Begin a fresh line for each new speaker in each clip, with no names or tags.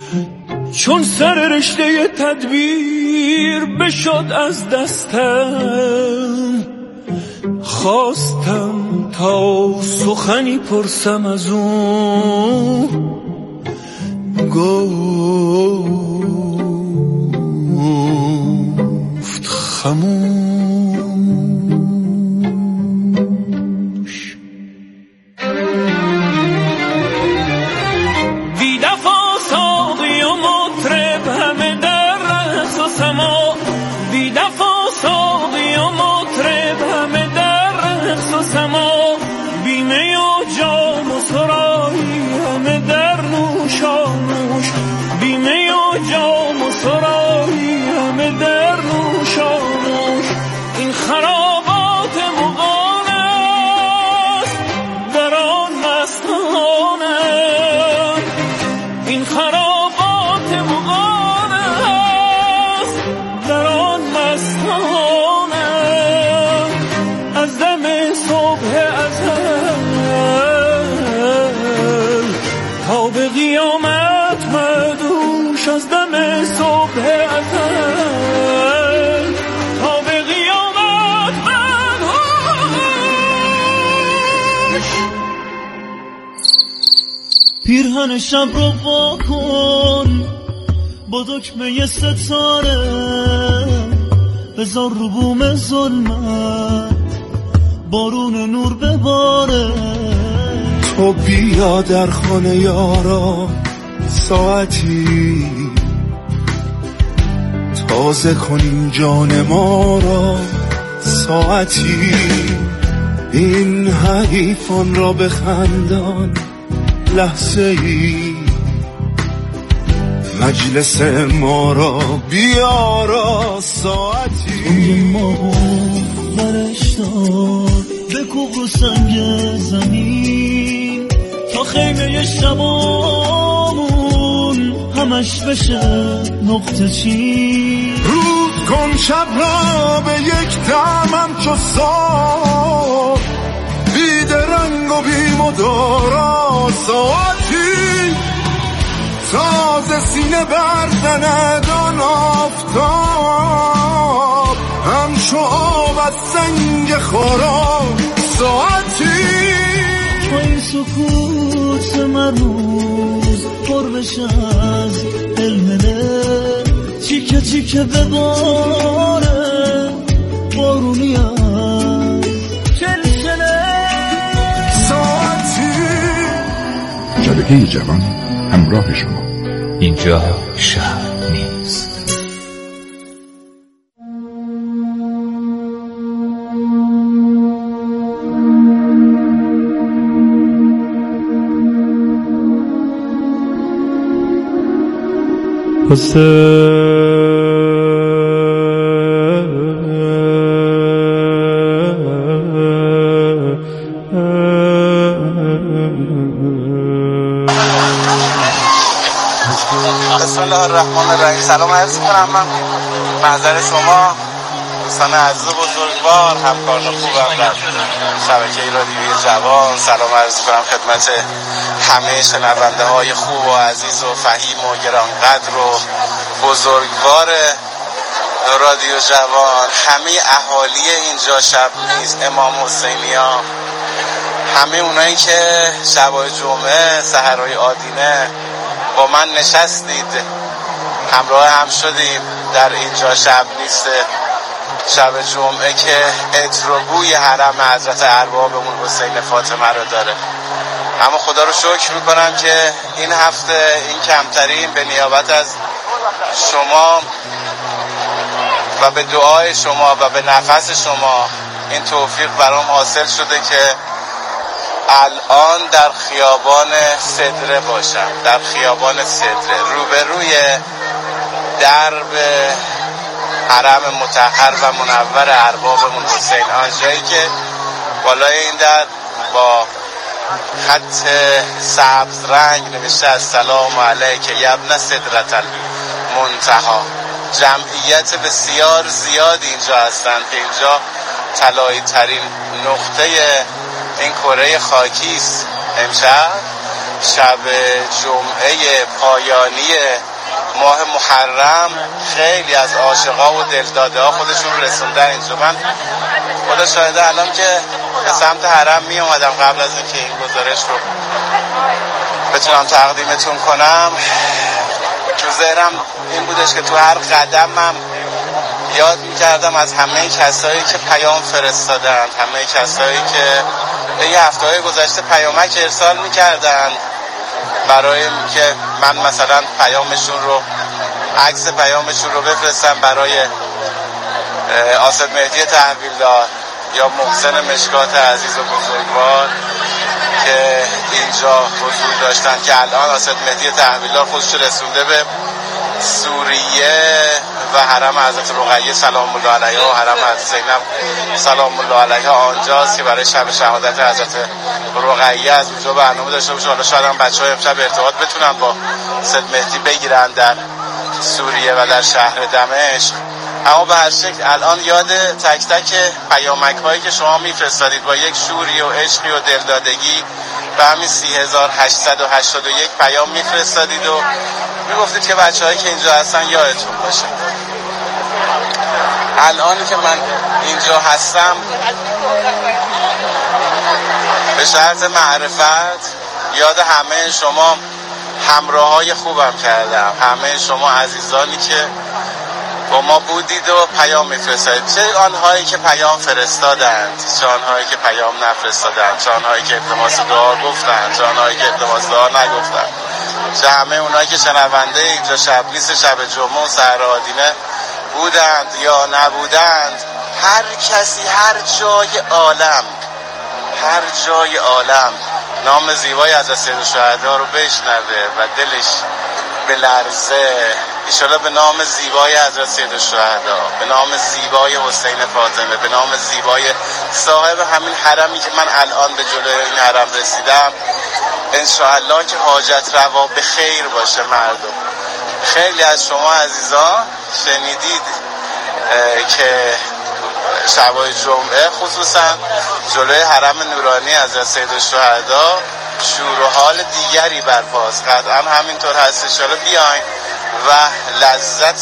چون سر رشته تدبیر بشد از دستم، خواستم تا سخنی پرسم از اون، گفت خموش. بی دفع ساقی و مطرب همه در رقص و سما، بی دفع ساقی و مطرب همه در رقص و سما، بیمه و جام و سرایی همه در نوش و نوش، بیمه و جام و سرایی همه در نوش و نوش. این خرابات مغان است در آن مستانه، این خرابات مغان است در آن مستانه. از دم صبح ازل تا به قیامت مدوش، از دم صبح ازل تا به قیامت مدوش. پیرهن شب رو وا کن با دکمه ستاره، بذار رو بوم ظلمت بارون نور بباره.
تو بیا در خانه یارا ساعتی، تازه کنیم جان ما را ساعتی. این حریفان را بخندان لحظه ای، مجلس ما را بیارا ساعتی.
توی ما برش دار بکوب رو سنگ زمین، تا خیمه شبامون همش بشه نقطه چین.
روز کن شب را به یک دمم چو سار، بید رنگ و بی مدارا ساعتی. تازه سینه بردند آن آفتاب، همچو آب از سنگ خارا ساعتی.
با این سکوت مرموز پر بشه از دلمله، چیکه چیکه بباره بارونی از چلچله
ساعتی.
شبکه جوان همراه شما.
اینجا شهر نیست.
بسم الله الرحمن الرحیم. سلام عرض می‌کنم من محضر شما دوستان عزیز بزرگوار، همکاران خوبم در شبکه رادیوی جوان. سلام عرض می‌کنم خدمت همه شنونده های خوب و عزیز و فهیم و گرانقدر و بزرگوار رادیو جوان، همه اهالی اینجا شب نیست، امام حسینیان، همه اونایی که شبای جمعه سحرهای آدینه با من نشستید، همراه هم شدیم در اینجا شب نیست شب جمعه که عطر و بوی حرم حضرت اربابمون حسین فاطمه رو داره. اما خدا رو شکر میکنم که این هفته این کمترین به نیابت از شما و به دعای شما و به نفس شما این توفیق برام حاصل شده که الان در خیابان صدره باشم، در خیابان صدره روبروی درب حرم مطهر و منور اربابمون حسین، آنجایی که بالای این در با خط سبز رنگ نوشته السلام علیک یبن صدرة المنتهی. جمعیت بسیار زیاد اینجا هستند که اینجا طلایی ترین نقطه این کره خاکی است امشب شب جمعه پایانی ماه محرم خیلی از عاشقا و دلداده ها خودشون رسوندن اینجا. من خدا شاهده الان که به سمت حرم می اومدم قبل از اینکه این گزارش رو بتونم تقدیمتون کنم، تو ذهنم این بودش که تو هر قدمم یاد میکردم از همه کسایی که پیام فرستادن، همه کسایی که یه هفته‌های گذشته پیامک ارسال میکردن برای که من مثلا پیامشون رو، عکس پیامشون رو بفرستم برای آصد مهدی تحویلدار یا محسن مشکات عزیز و بزرگوار که اینجا حضور داشتن، که الان آصد مهدی تحویلدار خودش رسونده به سوریه و حرم حضرت رقیه سلام الله علیها و حرم حضرت زینب سلام الله علیها آنجاست که برای شب شهادت حضرت رقیه از اونجا برنامه داشته باشه. حالا شاید هم بچه‌ها امشب ارتباط بتونن با سید مهدی بگیرن در سوریه و در شهر دمشق. اما به هر شکل الان یاد تک تک پیامک هایی که شما میفرستادید با یک شوری و عشقی و دلدادگی به همین 3881 پیام میفرستادید و میگفتید که بچه‌هایی که اینجا هستن یادتون باشه. الانی که من اینجا هستم به شرط معرفت یاد همه شما همراهای خوبم کردم، همه شما عزیزانی که با ما بودید و پیام میفرستادید، چه آنهایی که پیام فرستادند، چه آنهایی که پیام نفرستادند، چه آنهایی که التماس دعا گفتند، چه آنهایی که التماس دعا نگفتند، چه همه اونهایی که شنونده اینجا شب نیست شب جمعه و سحر آدینه بودند یا نبودند. هر کسی هر جای عالم نام زیبای از سید الشهدا رو بشنوه و دلش بلرزه، انشالله به نام زیبای حضرت سید الشهدا، به نام زیبای حسین فاطمه، به نام زیبای صاحب همین حرمی که من الان به جلوی این حرم رسیدم، انشاءالله که حاجت روا به خیر باشه مردم. خیلی از شما عزیزان شنیدید که شبای جمعه خصوصا جلوی حرم نورانی حضرت سید الشهدا شور و حال دیگری برپاست. قطعا همینطور هستش. حالا بیاین و لذت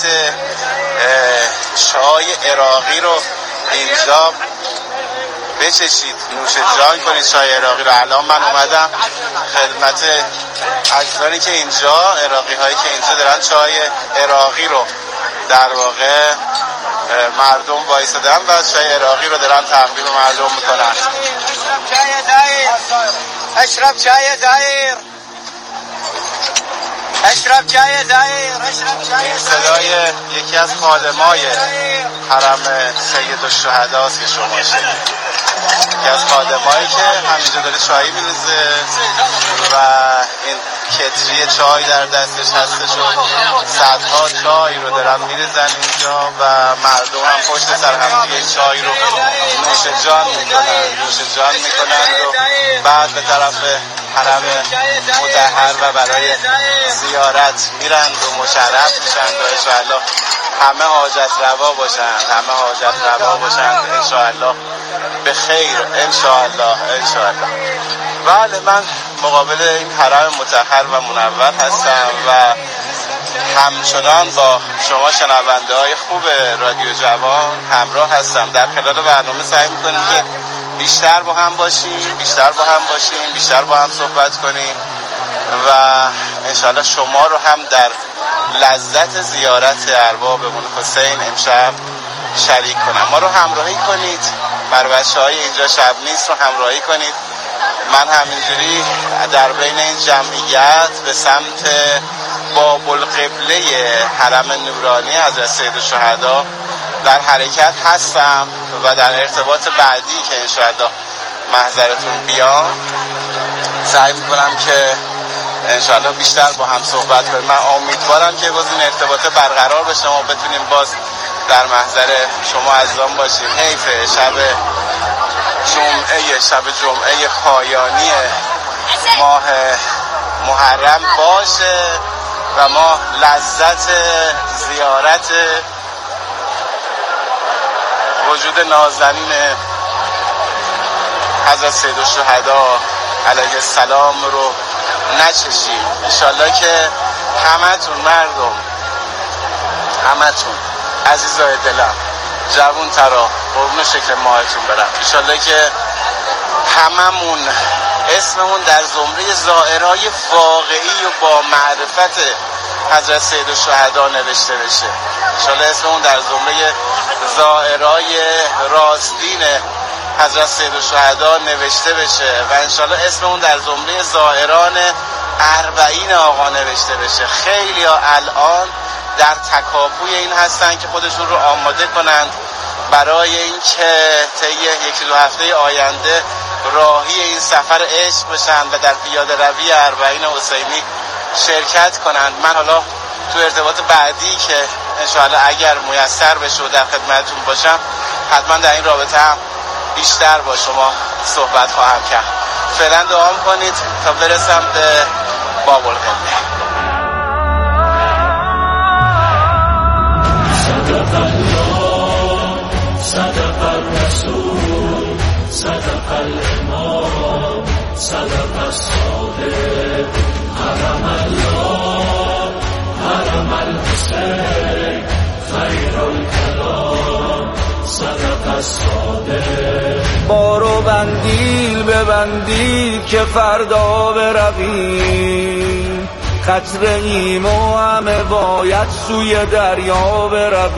چای عراقی رو اینجا بچشید، نوش جان کنید چای عراقی رو. الان من اومدم خدمت عزیزانی که اینجا، عراقی هایی که اینجا دارن چای عراقی رو در واقع مردم وایسادن و چای عراقی رو دارن تقدیم مردم میکنن. اشرب چای دایر، اشرب چای دایر. این صدای یکی از خادمای حرم سید الشهدا است که شما شنید. یکی از خادمایی که همینجا داره چای میریزه و این کتری چای در دستش هستش و صدها چای رو دارن میریزن اینجا و مردم هم پشت سر هم دیگه چای رو نوش جان میکنن و بعد به طرف حرم مطهر و برای زیارت میرند و مشرف میشن و انشاءالله همه حاجت روا باشند انشاءالله به خیر انشاءالله. بله، من مقابل این حرم مطهر و منور هستم و همچنان با شما شنونده های خوب رادیو جوان همراه هستم. در خلال برنامه سعی میکنیم که بیشتر با هم باشیم، بیشتر با هم صحبت کنیم و انشاءالله شما رو هم در لذت زیارت اربابمون حسین امشب شریک کنم. ما رو همراهی کنید، بر بچه‌های اینجا شب نیست رو همراهی کنید. من همینجوری در بین این جمعیت به سمت باب القبله حرم نورانی حضرت سید الشهدا در حرکت هستم و در ارتباط بعدی که انشاءالله محضرتون بیام سعی میکنم که انشاءالله بیشتر با هم صحبت کنیم. من امیدوارم که باز این ارتباط برقرار بشه و بتونیم باز در محضر شما عزیزان باشیم. حیف شب جمعه پایانی ماه محرم باشه و ما لذت زیارت وجود نازنین حضرت سید الشهدا علیه السلام رو نچشیم. انشالله که همتون مردم، همتون عزیزای دلم، جوون ترا قربون شکل ماهتون برم. انشالله که هممون اسممون در زمره زائرای واقعی و با معرفت حضرت سید الشهدا نوشته بشه. انشالله اسممون در زمره زائرای راستین حضرت سید الشهدا نوشته بشه و انشالله اسممون در زمره زائران اربعین آقا نوشته بشه. خیلی ها الان در تکاپوی این هستن که خودشون رو آماده کنند برای این که طی 1-2 هفته آینده راهی این سفر عشق بشن و در پیاده روی اربعین حسینی شرکت کنند. من حالا تو ارتباط بعدی که انشاءالله اگر میسر بشه و در خدمتتون باشم حتما در این رابطه هم بیشتر با شما صحبت خواهم کرد. فعلا دعا کنید تا برسم به باب القبله.
صدق الله صدق الرسول صدق الامام صدق الصادق حرم الله حرم الحسین خیر الکلام صدق الصادق.
بارو بندیل ببندی که فردا برویم، قطره ایم و همه باید سوی دریا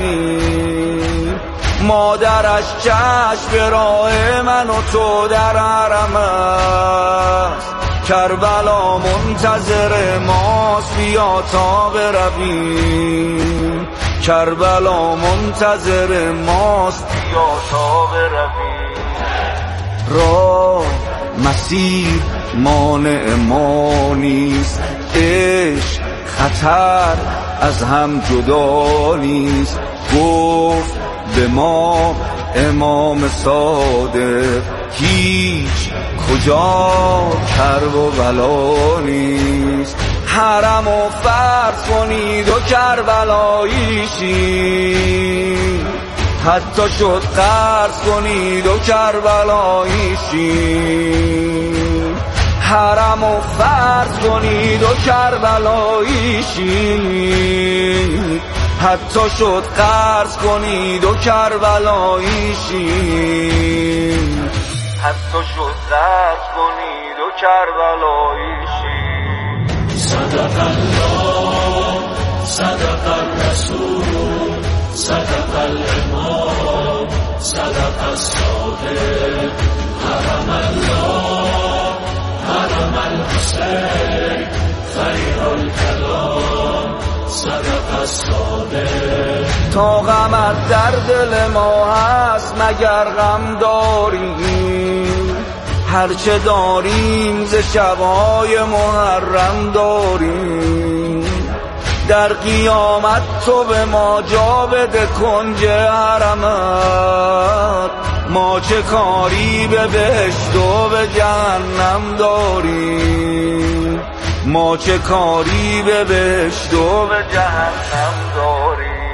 برویم. مادرش چشم راه من و تو در حرم است، کربلا منتظر ماست بیا تا برویم. کربلا منتظر ماست بیا تا برویم. راه مسیر مانع ما نیست، عشق خطر از هم جدا نیست. گفت به ما امام صادق هیچ کجا کرب و بلا نیست. حرم و فرض کنید و کربلایی شید، حتی شد قرض کنید و کربلایی شید. حرم و فرض کنید و کربلایی شید، حتی شد قرض کنید و کربلایی شید. حتی شد قرض کنید و کربلایی شید.
صدق الله صدق الرسول صدق الامام صدق الصادق حرم الله حرم الحسین خیر الکلام صدق الصادق.
تا غمت در دل ما هست مگر غم داریم، هرچه داریم ز شبای محرم داریم. در قیامت تو به ما جا بده کنج حرمت، ما چه کاری به بهشت و به جهنم داریم. ما چه کاری به بهشت و به جهنم داریم.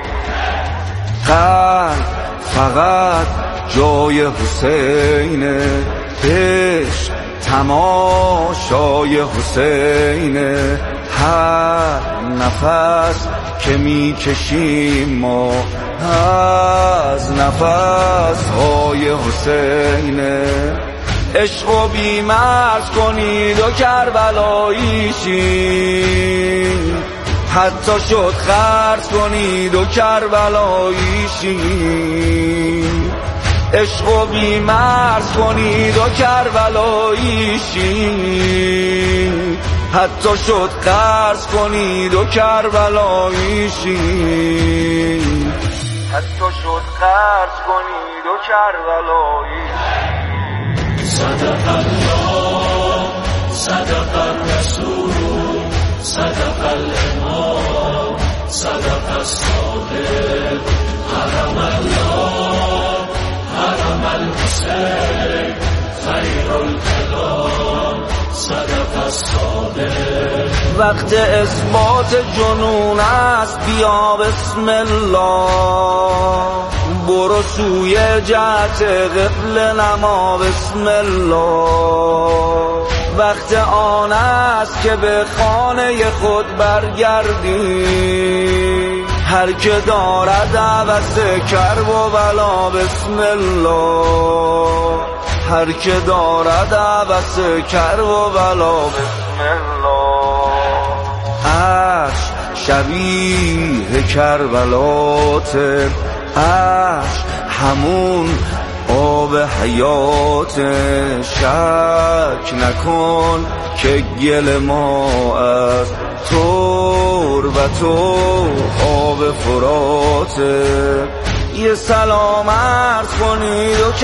قلب فقط جای حسینه، عشق تماشای حسینه. هر نفس که میکشیم ما از نفس های حسینه. عشق و بیمرز کنید و کربلایی شید، حتی شد خرج کنید و کربلایی شید. عشق و بیمرز کنید و کربلایی شید، حتی شد قرض کنید و کربلایی شید. حتی شد قرض کنید و کربلایی شید.
صدق الله صدق الرسول صدق الامام صدق الصادق حرم الله حرم الحسین خیر الکلام صدق الصادق.
وقت اثبات جنون است بیا بسم الله، برو سوی جهت قبله نما بسم الله. وقت آن است که به خانه خود برگردی. هر که دارد عوض کرب و بلا بسم الله، هر که دارد عوض کرب و بلا بسم الله. عشق شبیه کربلاته، عشق همون آب حیات. شک نکن که گل ما از تربت و آب فراته. یه سلام عرض کنید و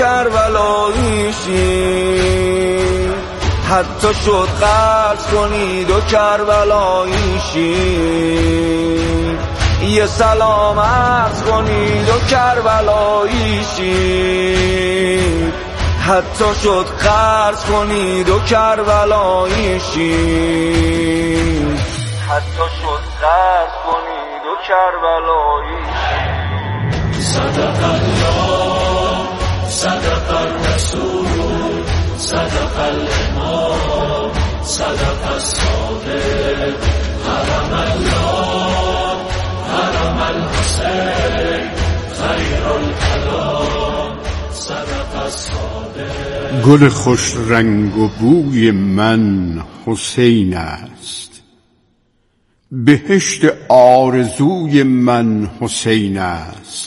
کربلاییشی، حتی شد قرض کنید و کربلاییشی. یه سلام عرض کنید و کربلاییشی، حتی شد قرض کنید و کربلاییشی، حتی شد قرض کنید و کربلاییشی.
صدق الله صدق الرسول صدق الامام صدق الصادق حرم الله حرم الحسین خیر الکلام صدق الصادق.
گل خوش رنگ و بوی من حسین است، بهشت آرزوی من حسین است.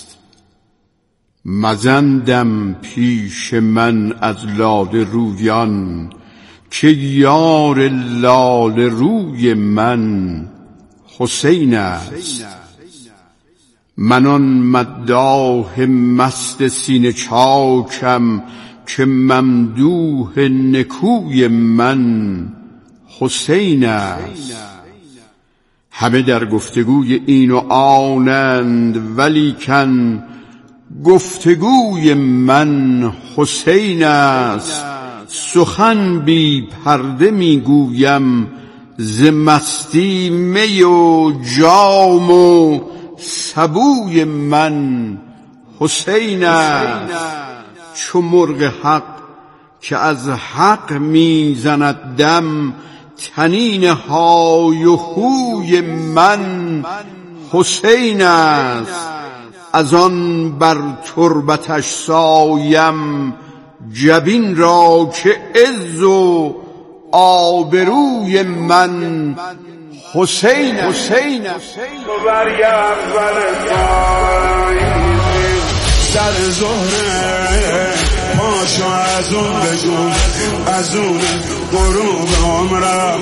مزندم پیش من از لاله رویان، که یار لاله روی من حسین است. من آن مداح مست سینه چاکم، که ممدوح نکوی من حسین است. همه در گفتگوی این و آنند، ولیکن گفتگوی من حسین است. سخن بی پرده میگویم، ز مستی می و جام و سبوی من حسین است. چو مرغ حق که از حق میزند دم، طنین های و هوی من حسین است. از آن بر تربتش سایم جبین را، که عز و آبروی من حسین است.
تو برگ اول پاییزی سر زهره، پاشو از اون بجون، از اون غروب عمرم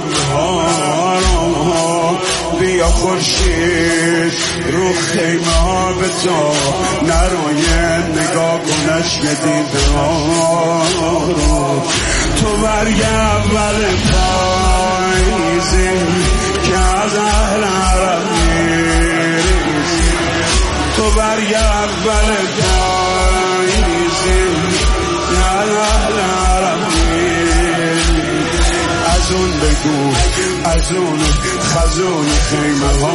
ها. بیا خورشید رو خیمه ها به تو نروی، نگاه کنش که دیده ها. تو برگ اول پاییزی که از اهل عرب میریزی، تو برگ اول پاییزی که از اهل عرب میریزی. از اون بگو از اون خزون خیمه ها،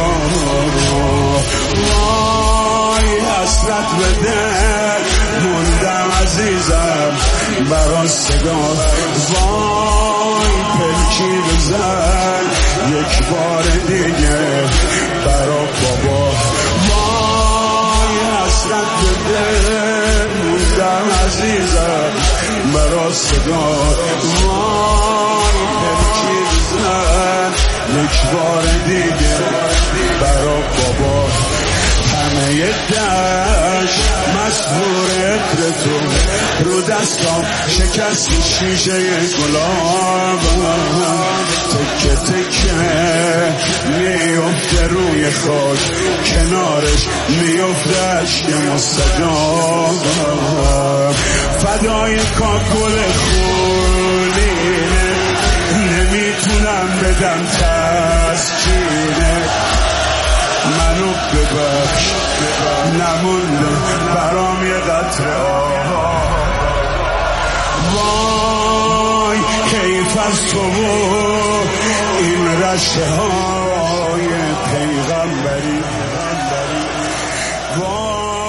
وای حسرت به دل موندم عزیزم برا صدا. وای پلکی بزن یک بار دیگه برا بابا. وای حسرت به دل موندم عزیزم برا صدا. وای پلکی بزن یک بار دیگه برا بابا. همه دشت مسحور عطر تو، رو دستام شکستی شیشه گلاب. تکه تکه میفته روی خاک، کنارش میفته عشق مستجاب. فدای کاکل خونینه، نمیتونم بدم تسکینه. منو ببخش نمونده برام یه قطره آه. وای حیف از تو و این رشته های پیغمبری.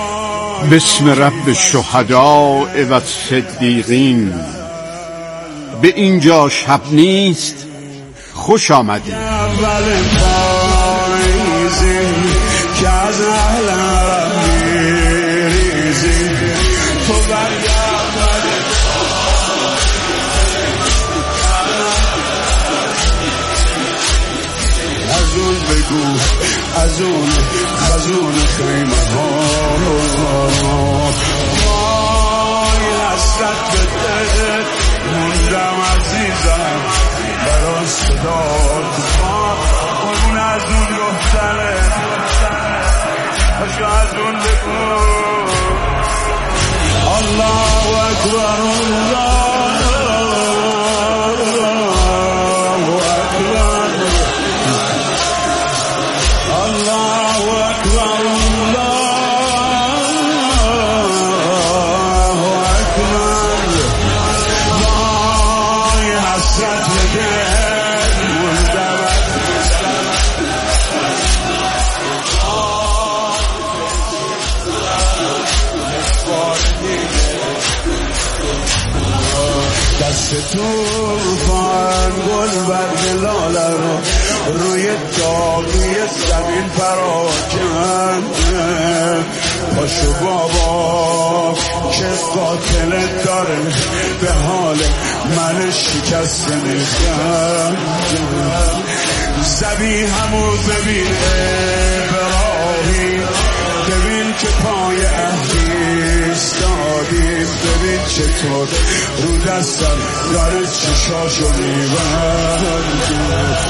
بسم رب الشهداء و الصدیقین، به اینجا شب نیست خوش آمدید.
اول پاییزی که از اهل عرب میریزی تو از اون بگو از اون خیمه ها وای حسرت به دلت موندم عزیزم برای صدا تو اون از اون دختره باشو از اون بگو الله اکبر توفان گل برگ لاله رو روی داغی زمین پراکنده پاشو بابا که قاتلت داره به حال من شکسته میخوام زبی همو ببین ابراهی ببین که پای اهلیستادیم ببین چطور رو دستم داره چشاشو میبرد.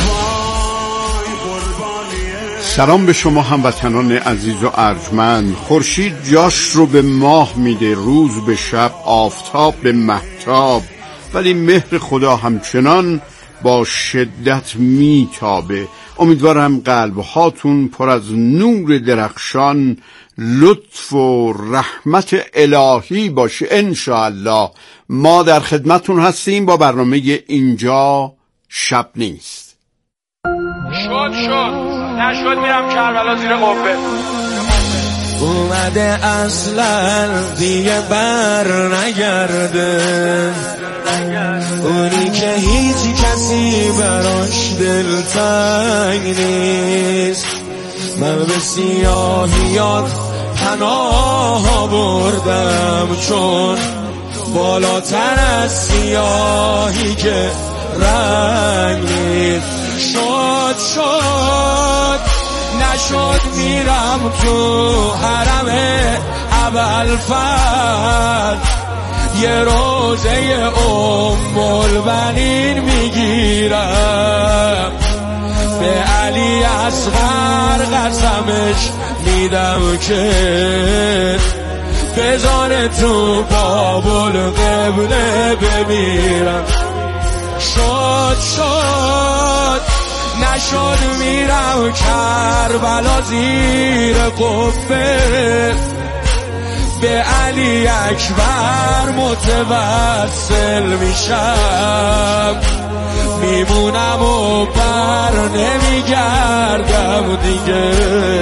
سلام به شما هموطنان عزیز و ارجمند. خورشید جاش رو به ماه میده، روز به شب، آفتاب به مهتاب، ولی مهر خدا همچنان با شدت میتابه. امیدوارم قلب هاتون پر از نور درخشان، لطف و رحمت الهی باشه انشاءالله. ما در خدمتون هستیم با برنامه اینجا شب نیست.
شد نشد میرم کربلا زیر قبه.
اومده اصلا دیگه بر نگرده، اونی که هیچ کسی براش دلتنگ نیست. من به سیاهیات پناه بردم چون بالاتر از سیاهی که رنگ نیست. شد نشد میرم تو حرم ابوالفضل، یه روزه البنین میگیرم، به علی اصغر قسمش میدم که بذاره تو بابل قبله بمیرم. شد نشد میرم کربلا زیر قبه، به علی اکبر متوسل میشم، میمونم و بر نمیگردم دیگه،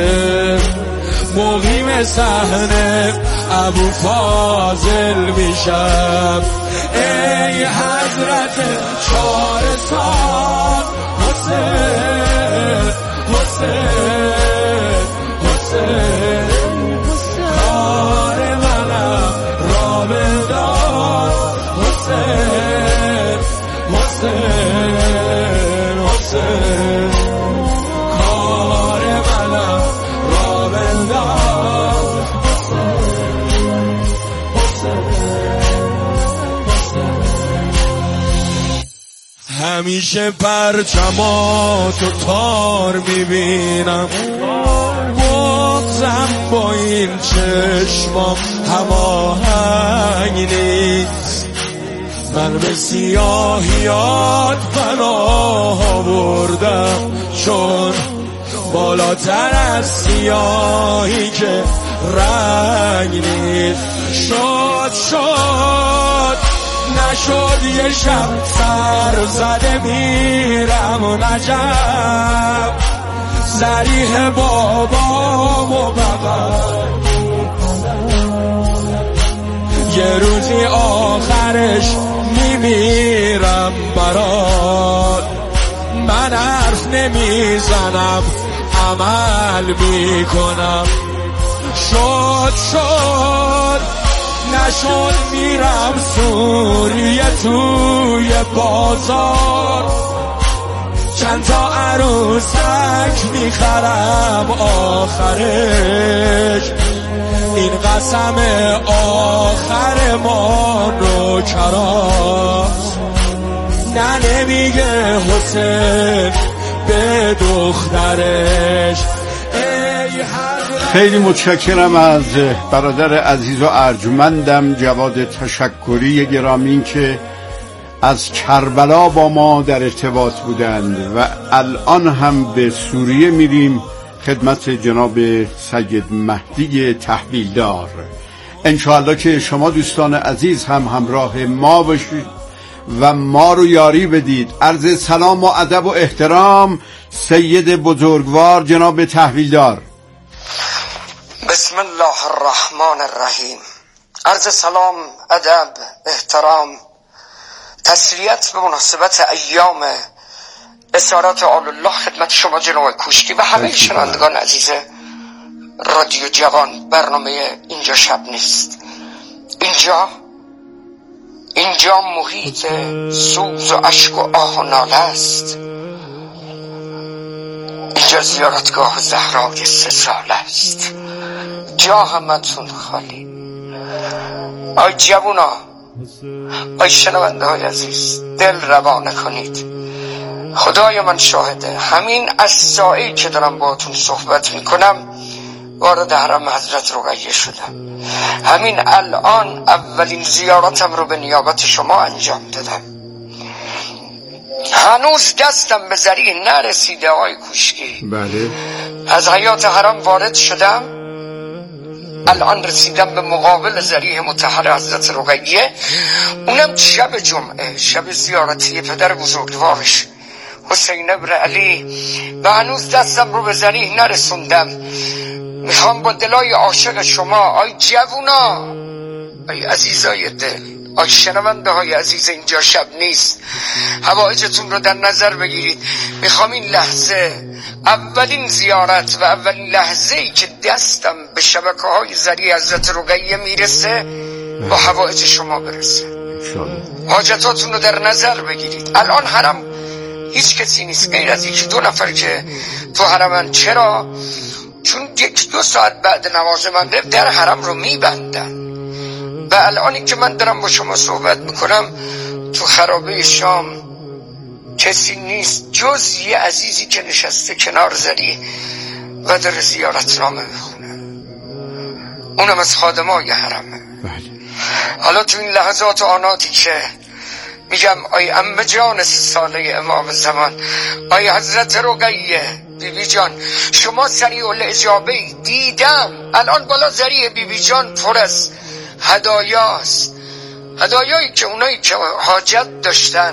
مقیم صحنه ابو فاضل میشم. ای حضرت چارسان حسین کار منم را بدار، حسین کار منم را بدار. همیشه پرچماتو تار میبینم، بغضم با این چشمام هماهنگ نیست. من به سیاهیات پناه بردم چون بالاتر از سیاهی که رنگ نیست. شد نشد یه شب سر زده میرم و نجب، ضریح بابام و بغل، یه روزی آخرش میمیرم برات، من حرف نمیزنم عمل میکنم. شد نشد میرم سوریه توی بازار، چند تا عروسک میخرم آخرش، این قسم آخر ما نوکراست. نه نمیگه حسین به دخترش.
خیلی متشکرم از برادر عزیز و ارجمندم جواد تشکری گرامی که از کربلا با ما در ارتباط بودند و الان هم به سوریه میریم خدمت جناب سید مهدی تحویلدار. انشاءالله که شما دوستان عزیز هم همراه ما باشید و ما رو یاری بدید. عرض سلام و ادب و احترام سید بزرگوار جناب تحویلدار.
بسم الله الرحمن الرحیم. عرض سلام، ادب، احترام، تسلیت به مناسبت ایام اسارت آل الله خدمت شما جناب کوشکی و همه شنوندگان عزیز رادیو جوان. برنامه اینجا شب نیست، اینجا محیط سوز و اشک و آه و ناله است. اینجا زیارتگاه زهرای 3 ساله است. جا همتون خالی. آی جوونا، آی شنونده های عزیز، دل روانه کنید. خدای من شاهده، همین از ساعتی که دارم باهاتون صحبت میکنم وارد حرم حضرت رقیه شدم. همین الان اولین زیارتم رو به نیابت شما انجام دادم. هنوز دستم به ذریح نرسیده آقای کوشکی.
بله.
از حیات حرم وارد شدم، الان رسیدم به مقابل ذریح مطهر حضرت رقیه، اونم شب جمعه، شب زیارتی پدر بزرگوارش حسین ابن علی، و هنوز دستم رو به ذریح نرسوندم. میخوام با دلای عاشق شما آی جوونا، آی عزیزای دل، آی شنونده های عزیز اینجا شب نیست، حوائجتون رو در نظر بگیرید. میخوام این لحظه، اولین زیارت و اولین لحظه ای که دستم به شبکه های ذریح حضرت رقیه میرسه با حوائج شما برسه. حاجتاتون رو در نظر بگیرید. الان حرم هیچ کسی نیست غیر از 1-2 نفر که تو حرمن. چرا؟ چون 1-2 ساعت بعد نماز مغرب در حرم رو میبندن و الانی که من دارم با شما صحبت میکنم تو خرابه شام کسی نیست جز یه عزیزی که نشسته کنار ذریح و داره زیارتنامه میخونه، اونم از خادمای حرمه. حالا تو این لحظات و آناتی که میگم آی عمه جان 3 ساله امام زمان، آی حضرت رقیه بیبی جان، شما سریع الاجابه دیدم الان بالا ذریح بیبی جان پر از هدایاست، هدایایی که اونایی که حاجت داشتن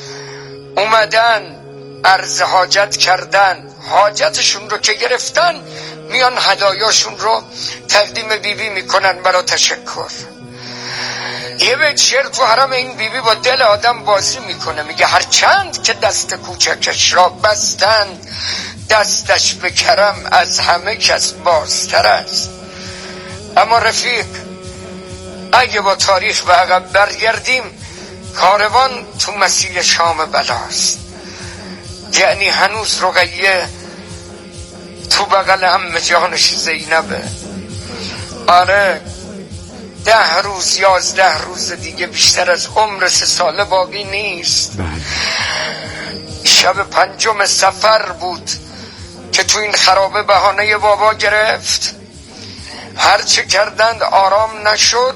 اومدن عرض حاجت کردن، حاجتشون رو که گرفتن میان هدایاشون رو تقدیم بیبی میکنن برای تشکر. یه بیت شعر تو حرم این بیبی با دل آدم بازی میکنه، میگه هر چند که دست کوچکش را بستند، دستش به کرم از همه کس بازتر است. اما رفیق، اگه با تاریخ به عقب برگردیم، کاروان تو مسیر شام بلاست. یعنی هنوز رقیه تو بغل عمه جانش زینبه. آره 10 روز 11 روز دیگه بیشتر از عمر 3 ساله باقی نیست. شب 5 صفر بود که تو این خرابه بهانه بابا گرفت. هرچه کردند آرام نشد.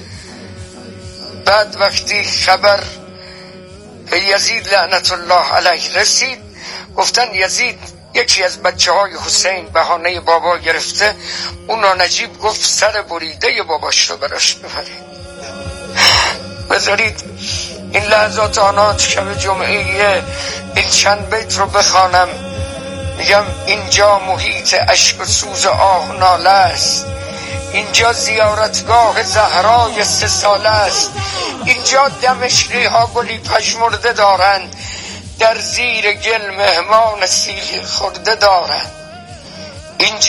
بعد وقتی خبر به یزید لعنت الله علیه رسید، گفتن یزید یکی از بچه های حسین بهانه بابا گرفته. اونا نجیب گفت سر بریده باباش رو براش ببرید. بذارید این لحظات آنات شب جمعه این چند بیت رو بخوانم. میگم اینجا محیط اشک و سوز آه ناله است، اینجا زیارتگاه زهرای 3 ساله است. اینجا دمشقی ها گلی پژمرده دارند، در زیر گل مهمان سیر خورده دارند. اینجا